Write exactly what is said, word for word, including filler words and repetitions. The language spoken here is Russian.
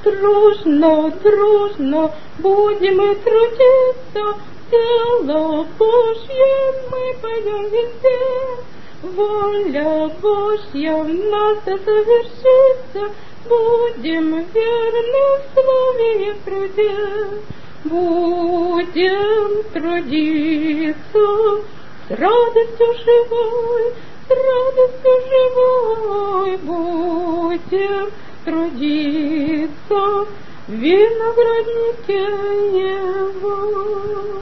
Дружно, дружно будем мы трудиться, дело Божье мы пойдем везде. Воля Божья в нас да совершится, будем верны в слове и в труде. Будем трудиться с радостью живой, с радостью живой. Будем трудиться в винограднике Его.